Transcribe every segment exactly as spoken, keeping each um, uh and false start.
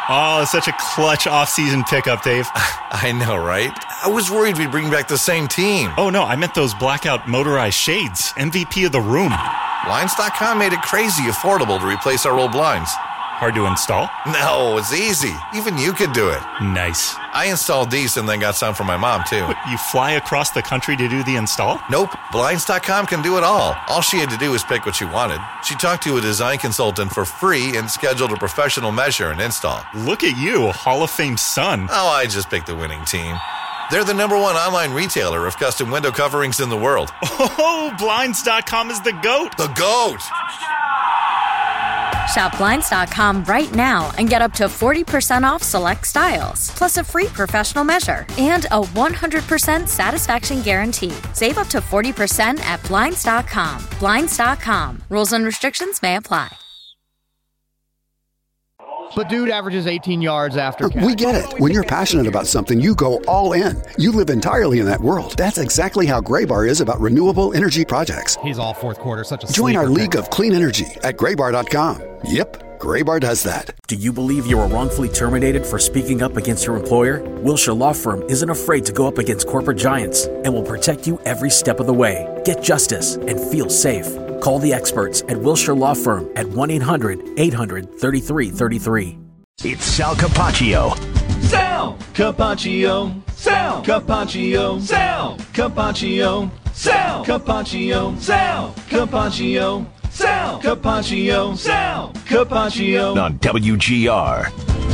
Oh, such a clutch off-season pickup, Dave. I know, right? I was worried we'd bring back the same team. Oh, no, I meant those blackout motorized shades. M V P of the room. Blinds dot com made it crazy affordable to replace our old blinds. Hard to install? No, it's easy. Even you could do it. Nice. I installed these and then got some for my mom, too. What, you fly across the country to do the install? Nope. Blinds dot com can do it all. All she had to do was pick what she wanted. She talked to a design consultant for free and scheduled a professional measure and install. Look at you, Hall of Fame son. Oh, I just picked the winning team. They're the number one online retailer of custom window coverings in the world. Oh, Blinds dot com is the GOAT. The GOAT! Shop Blinds dot com right now and get up to forty percent off select styles, plus a free professional measure and a one hundred percent satisfaction guarantee. Save up to forty percent at Blinds dot com. Blinds dot com. Rules and restrictions may apply. But dude averages eighteen yards after catch. We get it. When you're passionate about something, you go all in. You live entirely in that world. That's exactly how Graybar is about renewable energy projects. He's all fourth quarter, such a Join our sleeper league pick. of clean energy at graybar dot com. Yep, Graybar does that. Do you believe you were wrongfully terminated for speaking up against your employer? Wilshire Law Firm isn't afraid to go up against corporate giants and will protect you every step of the way. Get justice and feel safe. Call the experts at Wilshire Law Firm at one eight hundred eight hundred thirty-three thirty-three. It's Sal Capaccio. Sal Capaccio. Sal Capaccio. Sal Capaccio. Sal Capaccio. Sal Capaccio. Sal Capaccio. Sal Capaccio. On W G R.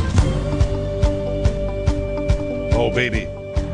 Oh, baby.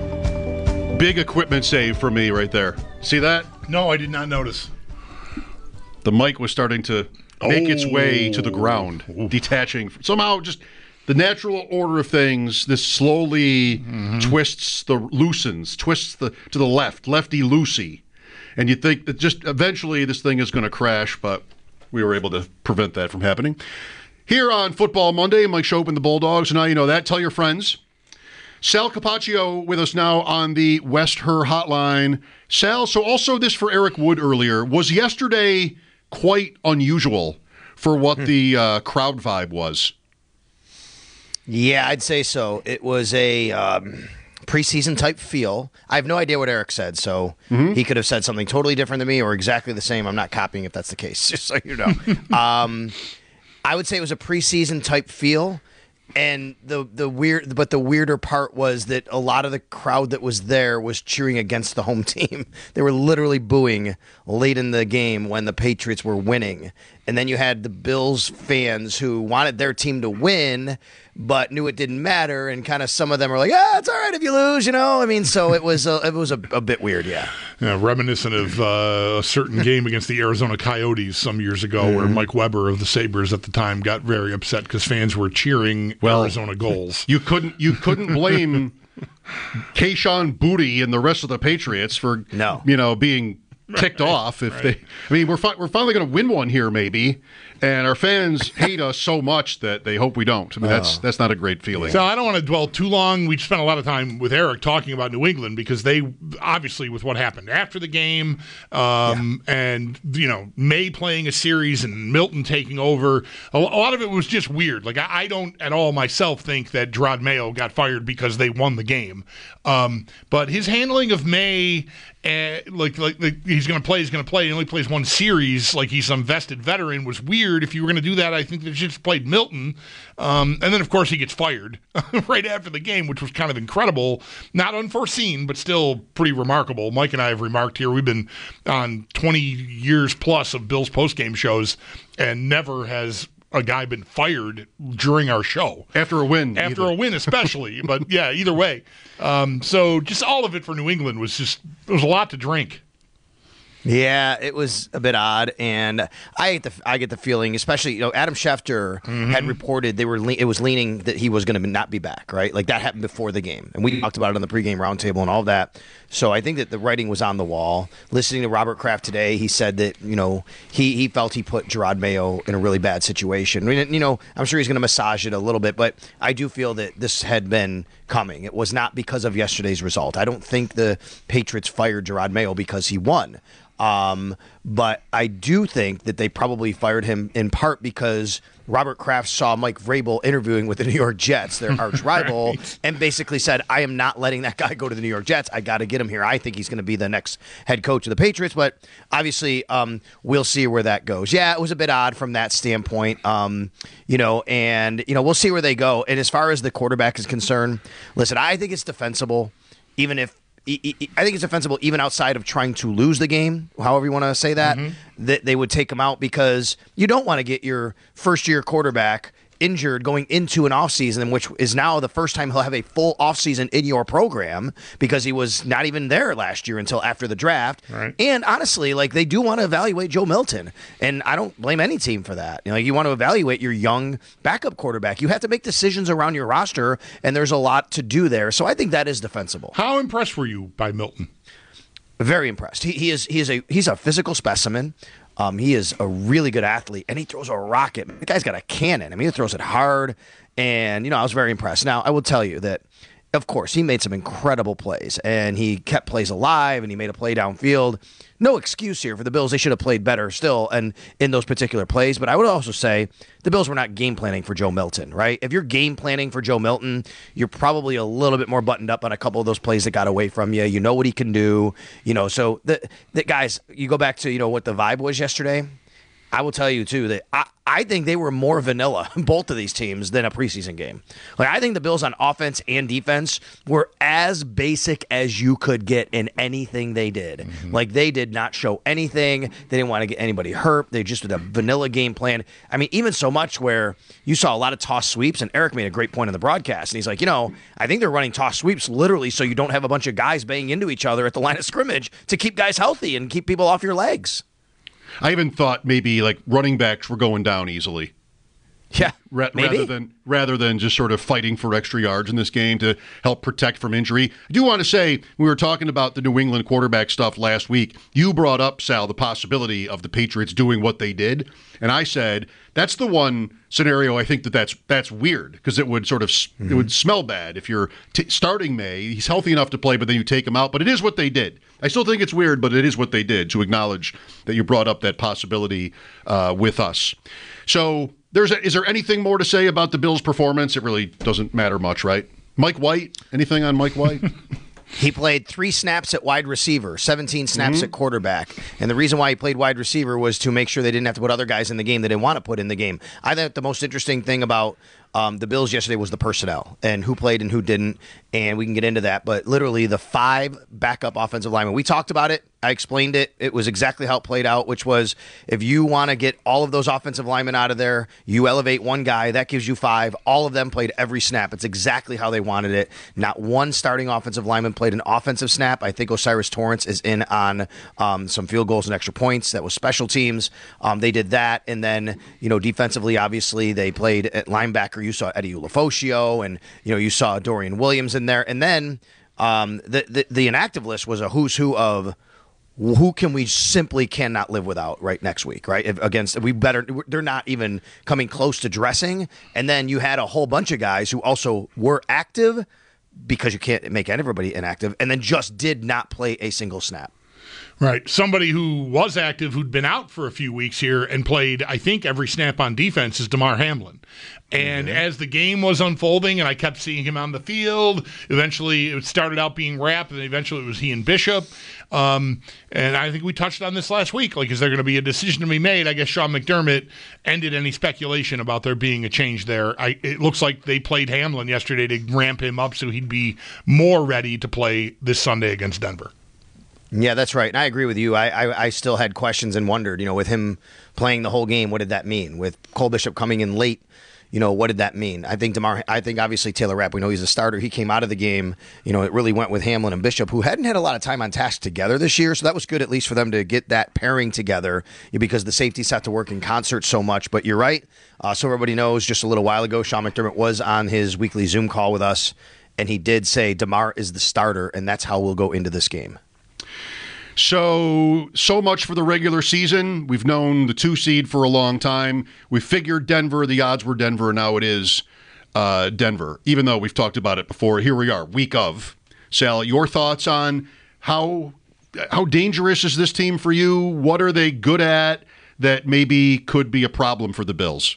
Big equipment save for me right there. See that? No, I did not notice. The mic was starting to make Oh. its way to the ground, detaching. Somehow, just the natural order of things, this slowly mm-hmm. twists, the loosens, twists the to the left, lefty-loosey. And you think that just eventually this thing is going to crash, but we were able to prevent that from happening. Here on Football Monday, Mike Schopp and the Bulldogs. Now you know that. Tell your friends. Sal Capaccio with us now on the West Her Hotline. Sal, so also this for Eric Wood earlier. Was yesterday quite unusual for what hmm. the uh, crowd vibe was? Yeah, I'd say so. It was a um, preseason type feel. I have no idea what Eric said, so mm-hmm. he could have said something totally different than me or exactly the same. I'm not copying if that's the case, just so you know. um, I would say it was a preseason type feel. And the the weird, but the weirder part was that a lot of the crowd that was there was cheering against the home team. They were literally booing late in the game when the Patriots were winning. And then you had the Bills fans who wanted their team to win, but knew it didn't matter. And kind of some of them were like, "Ah, it's all right if you lose," you know. I mean, so it was a, it was a, a bit weird, yeah. Yeah, reminiscent of uh, a certain game against the Arizona Coyotes some years ago, mm-hmm. where Mike Weber of the Sabres at the time got very upset because fans were cheering well, Arizona goals. You couldn't you couldn't blame Kayshon Boutte and the rest of the Patriots for no. you know being ticked right, off if right. they. I mean, we're fi- we're finally going to win one here, maybe. And our fans hate us so much that they hope we don't. I mean, that's oh. that's not a great feeling. So I don't want to dwell too long. We spent a lot of time with Eric talking about New England because they, obviously, with what happened after the game, um, yeah. and you know May playing a series and Milton taking over, a, a lot of it was just weird. Like I, I don't at all myself think that Gerard Mayo got fired because they won the game, um, but his handling of May. Uh, like, like, like he's going to play, he's going to play. He only plays one series, like he's some vested veteran. Was weird. If you were going to do that, I think they should have played Milton. Um, and then, of course, he gets fired right after the game, which was kind of incredible. Not unforeseen, but still pretty remarkable. Mike and I have remarked here, we've been on twenty years plus of Bills postgame shows, and never has a guy been fired during our show. After a win. After either. a win, especially. But, yeah, either way. Um, so just all of it for New England was just, it was a lot to drink. Yeah, it was a bit odd, and I get the I get the feeling, especially you know Adam Schefter mm-hmm. had reported they were le- it was leaning that he was going to not be back, right? Like that happened before the game, and we talked about it on the pregame roundtable and all that. So I think that the writing was on the wall. Listening to Robert Kraft today, he said that you know he he felt he put Gerard Mayo in a really bad situation. I mean, you know, I'm sure he's going to massage it a little bit, but I do feel that this had been coming. It was not because of yesterday's result. I don't think the Patriots fired Gerard Mayo because he won. Um, but I do think that they probably fired him in part because Robert Kraft saw Mike Vrabel interviewing with the New York Jets, their arch rival, right. and basically said, I am not letting that guy go to the New York Jets. I got to get him here. I think he's going to be the next head coach of the Patriots. But obviously, um, we'll see where that goes. Yeah, it was a bit odd from that standpoint, um, you know, and, you know, we'll see where they go. And as far as the quarterback is concerned, listen, I think it's defensible, even if I think it's defensible even outside of trying to lose the game, however you want to say that, mm-hmm. that they would take him out because you don't want to get your first-year quarterback injured going into an offseason, which is now the first time he'll have a full offseason in your program because he was not even there last year until after the draft. Right. And honestly, like they do want to evaluate Joe Milton, and I don't blame any team for that. You know, you want to evaluate your young backup quarterback. You have to make decisions around your roster, and there's a lot to do there. So I think that is defensible. How impressed were you by Milton? Very impressed. He, he is he is a he's a physical specimen. Um, he is a really good athlete, and he throws a rocket. The guy's got a cannon. I mean, he throws it hard, and, you know, I was very impressed. Now, I will tell you that, of course, he made some incredible plays, and he kept plays alive, and he made a play downfield. No excuse here for the Bills. They should have played better still and in those particular plays. But I would also say the Bills were not game planning for Joe Milton, right? If you're game planning for Joe Milton, you're probably a little bit more buttoned up on a couple of those plays that got away from you. You know what he can do. You know, so the, the guys, you go back to, you know, what the vibe was yesterday. I will tell you, too, that I, I think they were more vanilla, both of these teams, than a preseason game. Like, I think the Bills on offense and defense were as basic as you could get in anything they did. Mm-hmm. Like, they did not show anything. They didn't want to get anybody hurt. They just did a vanilla game plan. I mean, even so much where you saw a lot of toss sweeps, and Eric made a great point in the broadcast. And he's like, you know, I think they're running toss sweeps literally so you don't have a bunch of guys banging into each other at the line of scrimmage to keep guys healthy and keep people off your legs. I even thought maybe like running backs were going down easily. Yeah, Ra- maybe. rather than rather than just sort of fighting for extra yards in this game to help protect from injury. I do want to say, we were talking about the New England quarterback stuff last week. You brought up, Sal, the possibility of the Patriots doing what they did, and I said that's the one scenario I think that that's that's weird because it would sort of mm-hmm. it would smell bad if you're t- starting May. He's healthy enough to play, but then you take him out. But it is what they did. I still think it's weird, but it is what they did. To acknowledge that you brought up that possibility uh, with us. So. There's a, is there anything more to say about the Bills' performance? It really doesn't matter much, right? Mike White, anything on Mike White? He played three snaps at wide receiver, seventeen snaps mm-hmm. at quarterback. And the reason why he played wide receiver was to make sure they didn't have to put other guys in the game they didn't want to put in the game. I think the most interesting thing about um, the Bills yesterday was the personnel and who played and who didn't. And we can get into that. But literally the five backup offensive linemen. We talked about it. I explained it. It was exactly how it played out, which was if you want to get all of those offensive linemen out of there, you elevate one guy, that gives you five. All of them played every snap. It's exactly how they wanted it. Not one starting offensive lineman played an offensive snap. I think Osiris Torrance is in on um, some field goals and extra points. That was special teams. Um, they did that. And then, you know, defensively, obviously, they played at linebacker. You saw Eddie Ulofoshio, and, you know, you saw Dorian Williams in there. And then um, the, the, the inactive list was a who's who of who can we simply cannot live without right next week, right? If against we better, they're not even coming close to dressing. And then you had a whole bunch of guys who also were active because you can't make everybody inactive, and then just did not play a single snap. Right. Somebody who was active, who'd been out for a few weeks here and played, I think, every snap on defense is Damar Hamlin. And mm-hmm. as the game was unfolding and I kept seeing him on the field, eventually it started out being Rapp, and eventually it was he and Bishop. Um, and I think we touched on this last week. Like, is there going to be a decision to be made? I guess Sean McDermott ended any speculation about there being a change there. I, it looks like they played Hamlin yesterday to ramp him up so he'd be more ready to play this Sunday against Denver. Yeah, that's right. And I agree with you. I, I I still had questions and wondered, you know, with him playing the whole game, what did that mean? With Cole Bishop coming in late, you know, what did that mean? I think DeMar, I think obviously Taylor Rapp, we know he's a starter. He came out of the game. You know, it really went with Hamlin and Bishop, who hadn't had a lot of time on task together this year. So that was good, at least for them to get that pairing together, because the safeties have to work in concert so much. But you're right. Uh, so everybody knows, just a little while ago, Sean McDermott was on his weekly Zoom call with us, and he did say DeMar is the starter, and that's how we'll go into this game. So, so much for the regular season. We've known the two seed for a long time. We figured Denver, the odds were Denver, and now it is uh, Denver, even though we've talked about it before. Here we are, week of. Sal, your thoughts on how how dangerous is this team for you? What are they good at that maybe could be a problem for the Bills?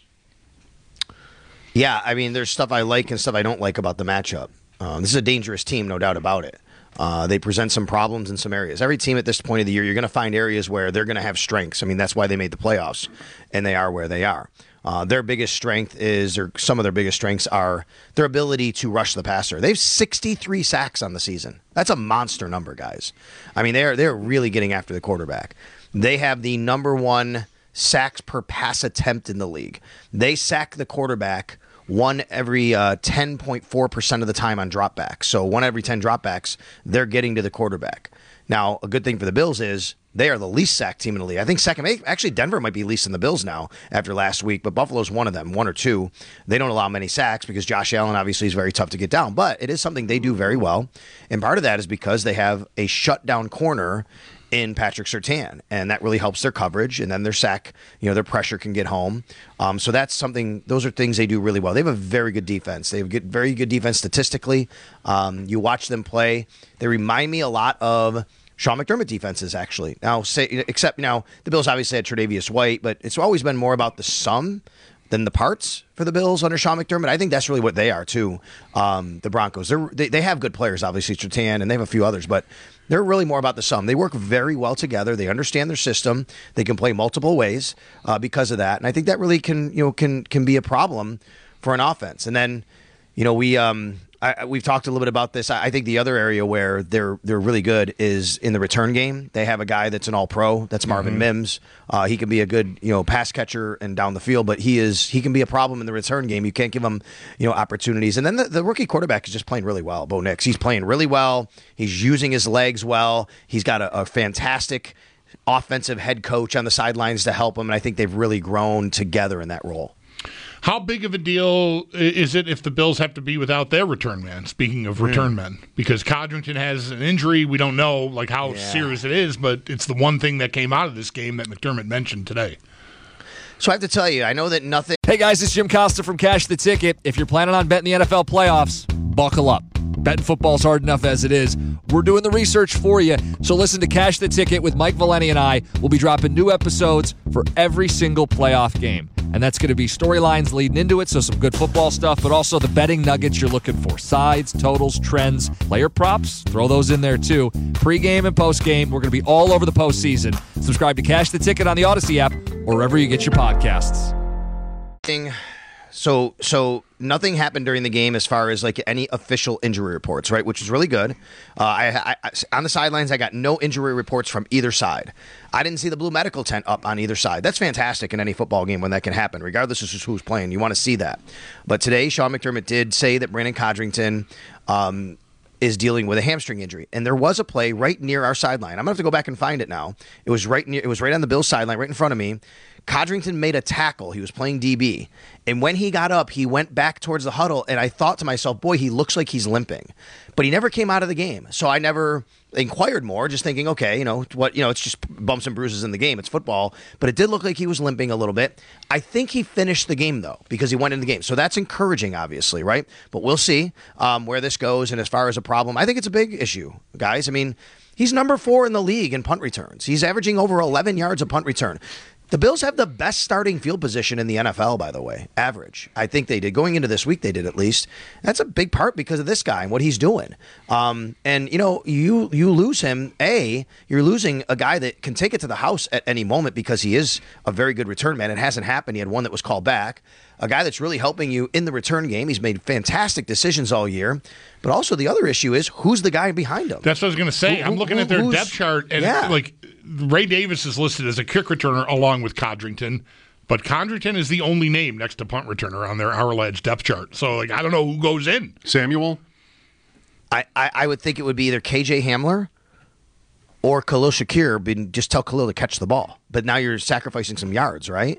Yeah, I mean, there's stuff I like and stuff I don't like about the matchup. Um, this is a dangerous team, no doubt about it. Uh, they present some problems in some areas. Every team at this point of the year, you're going to find areas where they're going to have strengths. I mean, that's why they made the playoffs, and they are where they are. Uh, their biggest strength is, or some of their biggest strengths are their ability to rush the passer. They have sixty-three sacks on the season. That's a monster number, guys. I mean, they're they're really getting after the quarterback. They have the number one sacks per pass attempt in the league. They sack the quarterback one every uh, ten point four percent of the time on dropbacks. So one every ten dropbacks, they're getting to the quarterback. Now, a good thing for the Bills is they are the least sacked team in the league. I think second, actually Denver might be least in the Bills now after last week, but Buffalo's one of them, one or two. They don't allow many sacks because Josh Allen obviously is very tough to get down, but it is something they do very well. And part of that is because they have a shutdown corner in Patrick Surtain, and that really helps their coverage, and then their sack, you know, their pressure can get home. Um, so that's something, those are things they do really well. They have a very good defense. They have good, very good defense statistically. Um, you watch them play. They remind me a lot of Sean McDermott defenses, actually. Now, say, except, you know, the Bills obviously had Tre'Davious White, but it's always been more about the sum than the parts for the Bills under Sean McDermott. I think that's really what they are, too, um, the Broncos. They're, they they have good players, obviously, Surtain, and they have a few others, but they're really more about the sum. They work very well together. They understand their system. They can play multiple ways uh, because of that, and I think that really can, you know, can can be a problem for an offense. And then, you know, we um, I, we've talked a little bit about this. I, I think the other area where they're they're really good is in the return game. They have a guy that's an All-Pro. That's Marvin mm-hmm. Mims. Uh, he can be a good, you know, pass catcher and down the field, but he is he can be a problem in the return game. You can't give him, you know, opportunities. And then the, the rookie quarterback is just playing really well. Bo Nix. He's playing really well. He's using his legs well. He's got a, a fantastic offensive head coach on the sidelines to help him, and I think they've really grown together in that role. How big of a deal is it if the Bills have to be without their return man, speaking of return mm. men? Because Codrington has an injury. We don't know like how yeah. serious it is, but it's the one thing that came out of this game that McDermott mentioned today. So I have to tell you, I know that nothing... Hey guys, it's Jim Costa from Cash the Ticket. If you're planning on betting the N F L playoffs, buckle up. Betting football's hard enough as it is. We're doing the research for you. So listen to Cash the Ticket with Mike Valeni and I. We'll be dropping new episodes for every single playoff game. And that's going to be storylines leading into it, so some good football stuff, but also the betting nuggets you're looking for. Sides, totals, trends, player props, throw those in there too. Pre-game and post-game, we're going to be all over the postseason. Subscribe to Cash the Ticket on the Odyssey app or wherever you get your podcasts. So, so nothing happened during the game as far as like any official injury reports, right? Which is really good. Uh, I, I, on the sidelines, I got no injury reports from either side. I didn't see the blue medical tent up on either side. That's fantastic in any football game when that can happen, regardless of who's playing. You want to see that. But today, Sean McDermott did say that Brandon Codrington um, is dealing with a hamstring injury, and there was a play right near our sideline. I'm gonna have to go back and find it now. It was right near. It was right on the Bills sideline, right in front of me. Codrington made a tackle. He was playing D B. And when he got up, he went back towards the huddle, and I thought to myself, boy, he looks like he's limping. But he never came out of the game. So I never inquired more, just thinking, okay, you know, what, you know, it's just bumps and bruises in the game. It's football. But it did look like he was limping a little bit. I think he finished the game, though, because he went in the game. So that's encouraging, obviously, right? But we'll see um, where this goes. And as far as a problem, I think it's a big issue, guys. I mean, he's number four in the league in punt returns. He's averaging over eleven yards a punt return. The Bills have the best starting field position in the N F L, by the way, average. I think they did. Going into this week, they did at least. That's a big part because of this guy and what he's doing. Um, and, you know, you you lose him. A, you're losing a guy that can take it to the house at any moment because he is a very good return man. It hasn't happened. He had one that was called back. A guy that's really helping you in the return game. He's made fantastic decisions all year. But also the other issue is who's the guy behind him? That's what I was going to say. Who, I'm looking who, at their depth chart, and yeah. like Ray Davis is listed as a kick returner along with Codrington, but Codrington is the only name next to punt returner on their Our Edge depth chart. So, like, I don't know who goes in. Samuel? I, I, I would think it would be either K J Hamler or Khalil Shakir. Just tell Khalil to catch the ball. But now you're sacrificing some yards, right?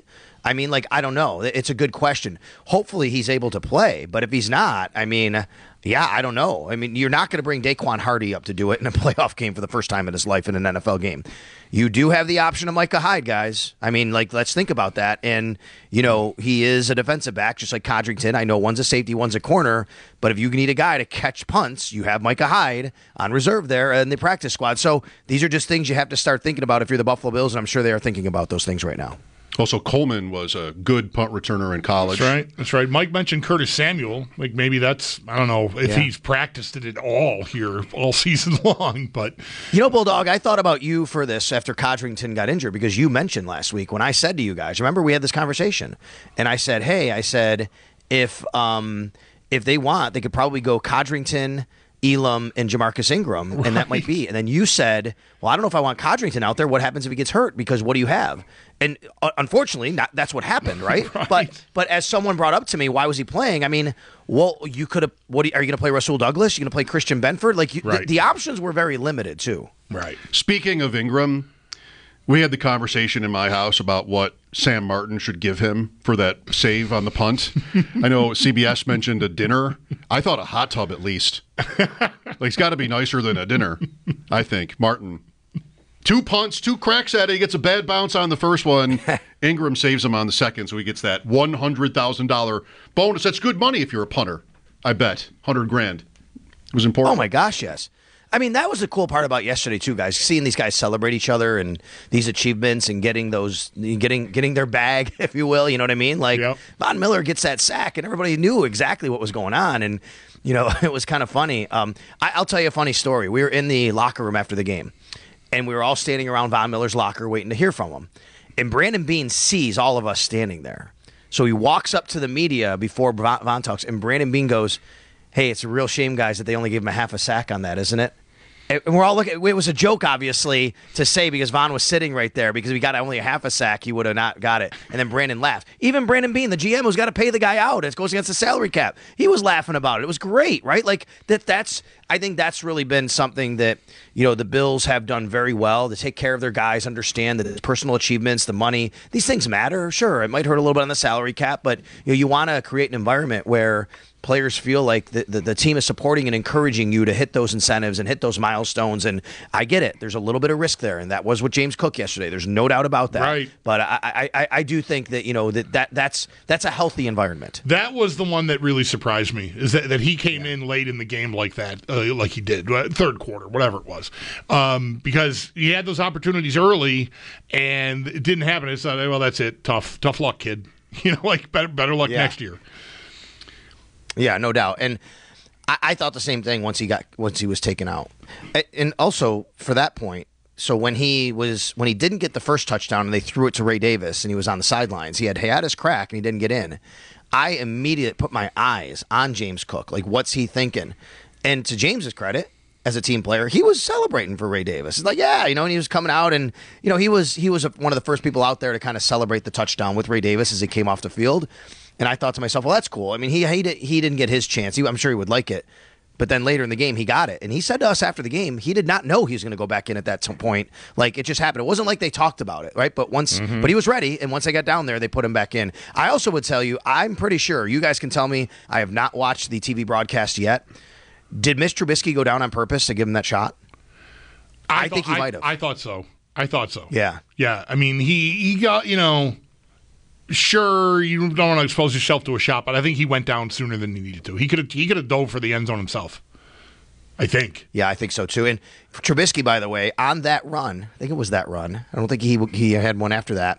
I mean, like, I don't know. It's a good question. Hopefully he's able to play, but if he's not, I mean, yeah, I don't know. I mean, you're not going to bring Daquan Hardy up to do it in a playoff game for the first time in his life in an N F L game. You do have the option of Micah Hyde, guys. I mean, like, let's think about that. And, you know, he is a defensive back, just like Codrington. I know one's a safety, one's a corner, but if you need a guy to catch punts, you have Micah Hyde on reserve there in the practice squad. So these are just things you have to start thinking about if you're the Buffalo Bills, and I'm sure they are thinking about those things right now. Also, Coleman was a good punt returner in college. That's right. That's right. Mike mentioned Curtis Samuel. Like maybe that's, I don't know if Yeah. he's practiced it at all here all season long. But you know, Bulldog, I thought about you for this after Codrington got injured because you mentioned last week when I said to you guys, remember we had this conversation, and I said, hey, I said if um if they want, they could probably go Codrington, Elam, and Jamarcus Ingram, and that might be. And then you said, well, I don't know if I want Codrington out there. What happens if he gets hurt? Because what do you have? And uh, unfortunately, not, that's what happened, right? Right. But but as someone brought up to me, why was he playing? I mean, well, you could have. What are you, you going to play? Rasul Douglas? You going to play Christian Benford? Like you, Right. the, the options were very limited too. right. Speaking of Ingram, we had the conversation in my house about what Sam Martin should give him for that save on the punt. I know C B S mentioned a dinner. I thought a hot tub at least. Like, it's got to be nicer than a dinner, I think. Martin. Two punts, two cracks at it. He gets a bad bounce on the first one. Ingram saves him on the second, so he gets that one hundred thousand dollars bonus. That's good money if you're a punter, I bet. one hundred grand. It was important. Oh, my gosh, yes. I mean, that was the cool part about yesterday, too, guys. Seeing these guys celebrate each other and these achievements and getting those, getting getting their bag, if you will. You know what I mean? Like, Yep. Von Miller gets that sack, and everybody knew exactly what was going on. And, you know, it was kind of funny. Um, I, I'll tell you a funny story. We were in the locker room after the game, and we were all standing around Von Miller's locker waiting to hear from him. And Brandon Beane sees all of us standing there. So he walks up to the media before Von, Von talks, and Brandon Beane goes, hey, it's a real shame, guys, that they only gave him a half a sack on that, isn't it? And we're all looking. It was a joke, obviously, to say because Von was sitting right there. Because if he got only a half a sack, he would have not got it. And then Brandon laughed. Even Brandon Beane, the G M, who's got to pay the guy out. It goes against the salary cap. He was laughing about it. It was great, right? Like that. That's. I think that's really been something that you know the Bills have done very well to take care of their guys. Understand that it's personal achievements, the money, these things matter. Sure, it might hurt a little bit on the salary cap, but you know, you want to create an environment where players feel like the, the, the team is supporting and encouraging you to hit those incentives and hit those milestones. And I get it. There's a little bit of risk there. And that was with James Cook yesterday. There's no doubt about that. Right. But I, I, I do think that, you know, that, that that's that's a healthy environment. That was the one that really surprised me, is that, that he came in late in the game like that, uh, like he did, uh, third quarter, whatever it was. Um, because he had those opportunities early, and it didn't happen. It's not, well, that's it. Tough, tough luck, kid. You know, like better, better luck Yeah. next year. Yeah, no doubt. And I, I thought the same thing once he got once he was taken out. And also for that point, so when he was when he didn't get the first touchdown and they threw it to Ray Davis and he was on the sidelines, he had hiatus crack and he didn't get in. I immediately put my eyes on James Cook. Like, what's he thinking? And to James's credit, as a team player, he was celebrating for Ray Davis. It's like, yeah, you know, and he was coming out, and you know, he was he was one of the first people out there to kind of celebrate the touchdown with Ray Davis as he came off the field. And I thought to myself, well, that's cool. I mean, he he, did, he didn't get his chance. He, I'm sure he would like it. But then later in the game, he got it. And he said to us after the game, he did not know he was going to go back in at that t- point. Like, it just happened. It wasn't like they talked about it, right? But once, Mm-hmm. but he was ready. And once they got down there, they put him back in. I also would tell you, I'm pretty sure, you guys can tell me, I have not watched the T V broadcast yet. Did Mitch Trubisky go down on purpose to give him that shot? I, I thought- think he might have. I, I thought so. I thought so. Yeah. Yeah. I mean, he, he got, you know, sure, you don't want to expose yourself to a shot, but I think he went down sooner than he needed to. He could have he could have dove for the end zone himself. I think. Yeah, I think so too. And Trubisky, by the way, on that run, I think it was that run. I don't think he he had one after that.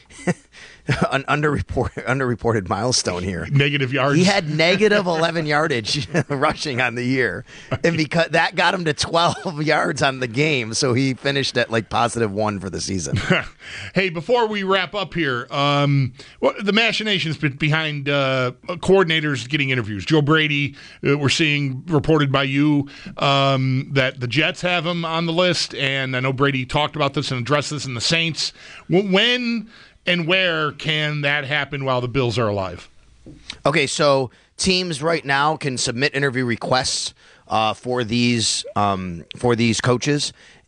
An underreported underreported milestone here. Negative yards. He had negative eleven yardage rushing on the year, and because that got him to twelve yards on the game, so he finished at like positive one for the season. Hey, before we wrap up here, um, what, the machinations behind uh, coordinators getting interviews. Joe Brady, uh, we're seeing reported by you um, that the Jets have him on the list, and I know Brady talked about this and addressed this in the Saints. When and where can that happen while the Bills are alive? Okay, so teams right now can submit interview requests uh, for these um, for these coaches.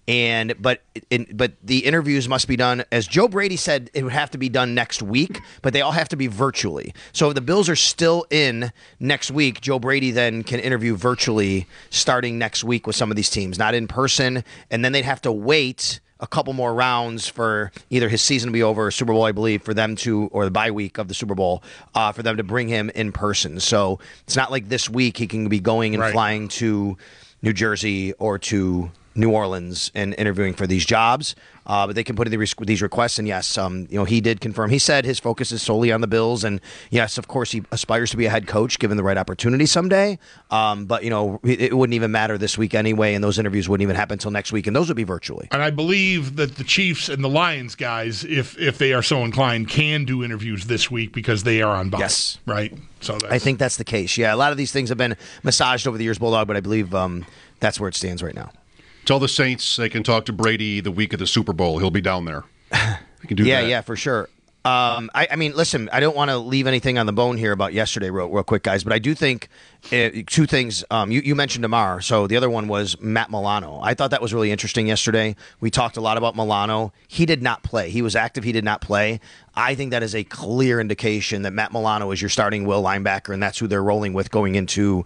And but in, but the interviews must be done, as Joe Brady said, it would have to be done next week, but they all have to be virtually. So if the Bills are still in next week, Joe Brady then can interview virtually starting next week with some of these teams, not in person, and then they'd have to wait a couple more rounds for either his season to be over or Super Bowl, I believe, for them to, or the bye week of the Super Bowl, uh, for them to bring him in person. So it's not like this week he can be going and right. flying to New Jersey or to New Orleans and interviewing for these jobs, uh, but they can put in these requests. And yes, um, you know, he did confirm. He said his focus is solely on the Bills, and yes, of course, he aspires to be a head coach given the right opportunity someday. Um, but you know, it, it wouldn't even matter this week anyway, and those interviews wouldn't even happen until next week, and those would be virtually. And I believe that the Chiefs and the Lions guys, if if they are so inclined, can do interviews this week because they are on bye. Yes, right. So that's, I think that's the case. Yeah, a lot of these things have been massaged over the years, Bulldog, but I believe um, that's where it stands right now. Tell the Saints they can talk to Brady the week of the Super Bowl. He'll be down there. They can do yeah, that. yeah, for sure. Um, I, I mean, listen, I don't want to leave anything on the bone here about yesterday real, real quick, guys, but I do think uh, two things. Um, you, you mentioned Damar, so the other one was Matt Milano. I thought that was really interesting yesterday. We talked a lot about Milano. He did not play. He was active. He did not play. I think that is a clear indication that Matt Milano is your starting will linebacker, and that's who they're rolling with going into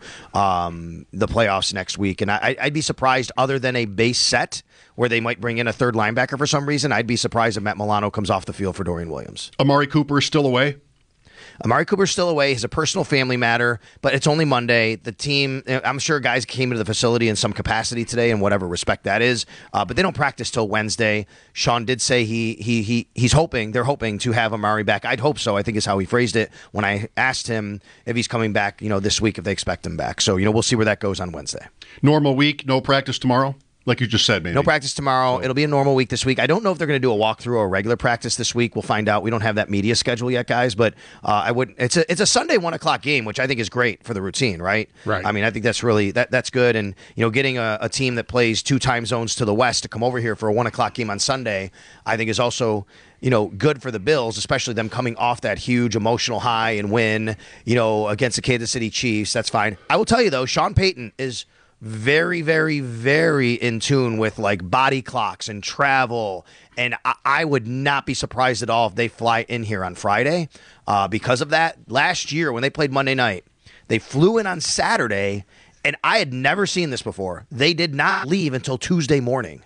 um, the playoffs next week. And I, I'd be surprised, other than a base set where they might bring in a third linebacker for some reason, I'd be surprised if Matt Milano comes off the field for Dorian Williams. Amari Cooper is still away? Amari Cooper's still away. It's a personal family matter, but it's only Monday. The team, I'm sure guys came into the facility in some capacity today, in whatever respect that is, uh, but they don't practice till Wednesday. Sean did say he he he he's hoping, they're hoping to have Amari back. I'd hope so, I think is how he phrased it when I asked him if he's coming back, you know, this week, if they expect him back. So, you know, we'll see where that goes on Wednesday. Normal week, no practice tomorrow? Like you just said, maybe. No practice tomorrow. So. It'll be a normal week this week. I don't know if they're going to do a walkthrough or a regular practice this week. We'll find out. We don't have that media schedule yet, guys. But uh, I would. It's a it's a Sunday one o'clock game, which I think is great for the routine, right? Right. I mean, I think that's really that that's good. And you know, getting a, a team that plays two time zones to the west to come over here for a one o'clock game on Sunday, I think is also, you know, good for the Bills, especially them coming off that huge emotional high and win, you know, against the Kansas City Chiefs. That's fine. I will tell you though, Sean Payton is very, very, very in tune with like body clocks and travel. And I, I would not be surprised at all if they fly in here on Friday uh, because of that. Last year when they played Monday night, they flew in on Saturday, and I had never seen this before. They did not leave until Tuesday morning.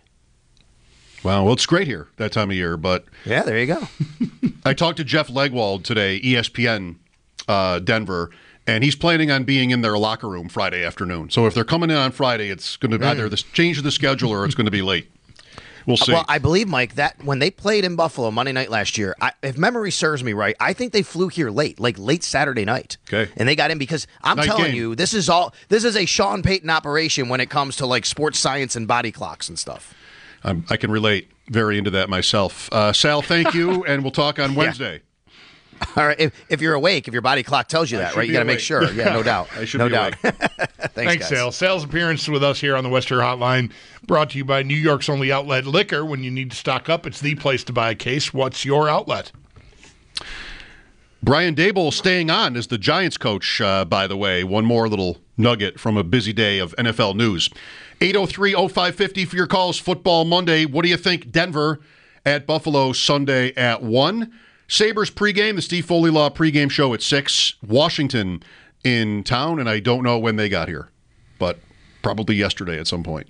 Wow, well, it's great here that time of year, but yeah, there you go. I talked to Jeff Legwold today, E S P N uh, Denver, and he's planning on being in their locker room Friday afternoon. So if they're coming in on Friday, it's going to be mm. either this change of the schedule or it's going to be late. We'll see. Well, I believe, Mike, that when they played in Buffalo Monday night last year, I, if memory serves me right, I think they flew here late, like late Saturday night. Okay. And they got in because I'm night telling game. you, this is all this is a Sean Payton operation when it comes to like sports science and body clocks and stuff. Um, I can relate very into that myself. Uh, Sal, thank you, and we'll talk on Wednesday. Yeah. All right. If, if you're awake, if your body clock tells you that, right? You got to make sure. Yeah, no doubt. I should no be doubt. Thanks, Thanks, Sal. Sal's appearance with us here on the Western Hotline brought to you by New York's only outlet liquor. When you need to stock up, it's the place to buy a case. What's your outlet? Brian Daboll staying on as the Giants coach, uh, by the way. One more little nugget from a busy day of N F L news. eight oh three oh five fifty for your calls. Football Monday. What do you think? Denver at Buffalo Sunday at one. Sabres pregame, the Steve Foley Law pregame show at six. Washington in town, and I don't know when they got here, but probably yesterday at some point.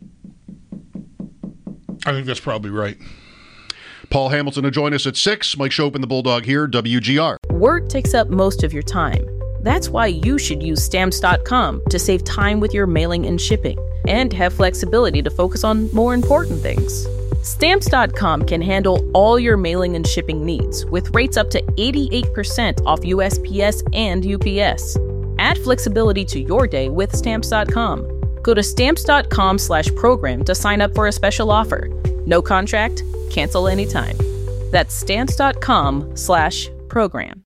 I think that's probably right. Paul Hamilton will join us at six. Mike Schopp and the Bulldog here, W G R. Work takes up most of your time. That's why you should use Stamps dot com to save time with your mailing and shipping and have flexibility to focus on more important things. Stamps dot com can handle all your mailing and shipping needs with rates up to eighty-eight percent off U S P S and U P S. Add flexibility to your day with Stamps dot com. Go to Stamps dot com slash program to sign up for a special offer. No contract, cancel anytime. That's Stamps dot com slash program.